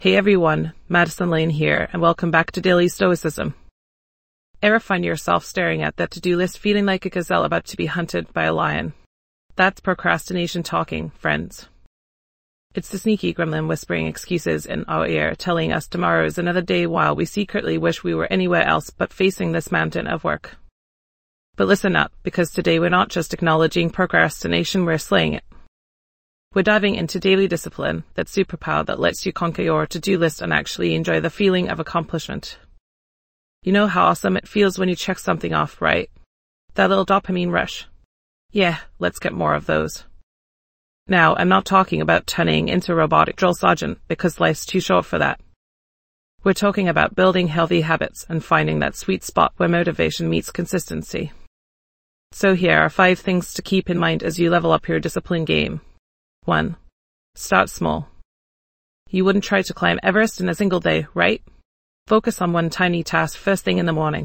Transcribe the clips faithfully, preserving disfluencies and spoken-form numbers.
Hey everyone, Madison Lane here, and welcome back to Daily Stoicism. Ever find yourself staring at that to-do list feeling like a gazelle about to be hunted by a lion? That's procrastination talking, friends. It's the sneaky gremlin whispering excuses in our ear, telling us tomorrow is another day while we secretly wish we were anywhere else but facing this mountain of work. But listen up, because today we're not just acknowledging procrastination, we're slaying it. We're diving into daily discipline, that superpower that lets you conquer your to-do list and actually enjoy the feeling of accomplishment. You know how awesome it feels when you check something off, right? That little dopamine rush. Yeah, let's get more of those. Now, I'm not talking about turning into a robotic drill sergeant, because life's too short for that. We're talking about building healthy habits and finding that sweet spot where motivation meets consistency. So here are five things to keep in mind as you level up your discipline game. one. Start small. You wouldn't try to climb Everest in a single day, right? Focus on one tiny task first thing in the morning.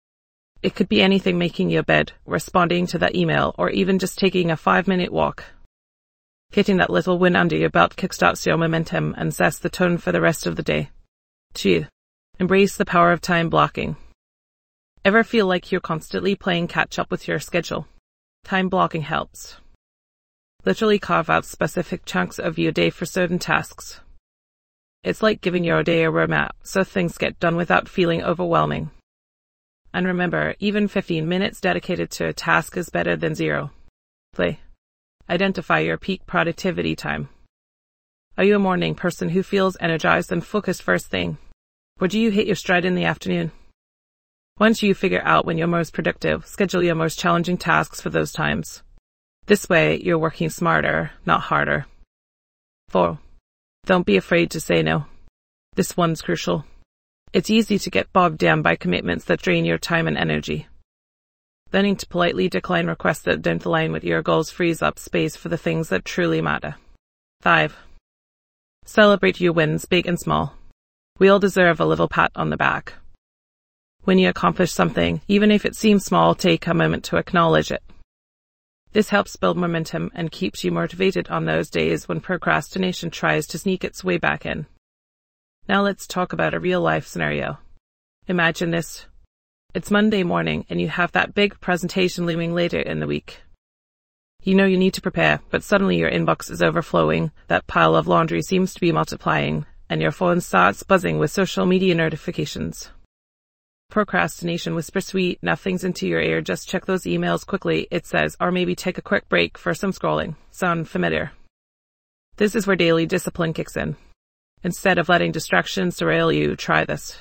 It could be anything: making your bed, responding to that email, or even just taking a five-minute walk. Getting that little win under your belt kickstarts your momentum and sets the tone for the rest of the day. two. Embrace the power of time blocking. Ever feel like you're constantly playing catch-up with your schedule? Time blocking helps. Literally carve out specific chunks of your day for certain tasks. It's like giving your day a roadmap so things get done without feeling overwhelming. And remember, even fifteen minutes dedicated to a task is better than zero. Play. Identify your peak productivity time. Are you a morning person who feels energized and focused first thing? Or do you hit your stride in the afternoon? Once you figure out when you're most productive, schedule your most challenging tasks for those times. This way, you're working smarter, not harder. four. Don't be afraid to say no. This one's crucial. It's easy to get bogged down by commitments that drain your time and energy. Learning to politely decline requests that don't align with your goals frees up space for the things that truly matter. five. Celebrate your wins, big and small. We all deserve a little pat on the back. When you accomplish something, even if it seems small, take a moment to acknowledge it. This helps build momentum and keeps you motivated on those days when procrastination tries to sneak its way back in. Now let's talk about a real-life scenario. Imagine this. It's Monday morning and you have that big presentation looming later in the week. You know you need to prepare, but suddenly your inbox is overflowing, that pile of laundry seems to be multiplying, and your phone starts buzzing with social media notifications. Procrastination whispers sweet nothings into your ear: just check those emails quickly, it says, or maybe take a quick break for some scrolling. Sound familiar? This is where daily discipline kicks in. Instead of letting distractions derail you, try this.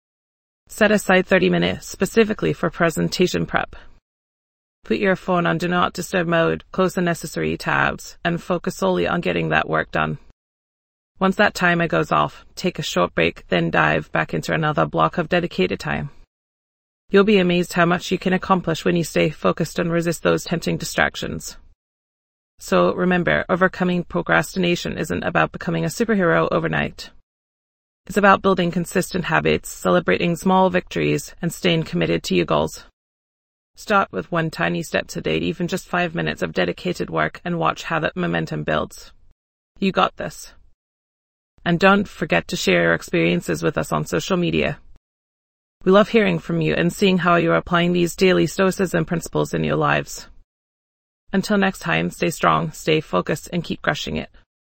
Set aside thirty minutes specifically for presentation prep. Put your phone on Do Not Disturb mode, close unnecessary tabs, and focus solely on getting that work done. Once that timer goes off, take a short break, then dive back into another block of dedicated time. You'll be amazed how much you can accomplish when you stay focused and resist those tempting distractions. So remember, overcoming procrastination isn't about becoming a superhero overnight. It's about building consistent habits, celebrating small victories, and staying committed to your goals. Start with one tiny step today, even just five minutes of dedicated work, and watch how that momentum builds. You got this. And don't forget to share your experiences with us on social media. We love hearing from you and seeing how you're applying these daily stoicism principles in your lives. Until next time, stay strong, stay focused, and keep crushing it.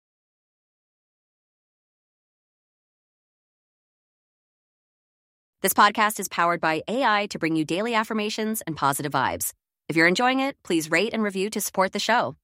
This podcast is powered by A I to bring you daily affirmations and positive vibes. If you're enjoying it, please rate and review to support the show.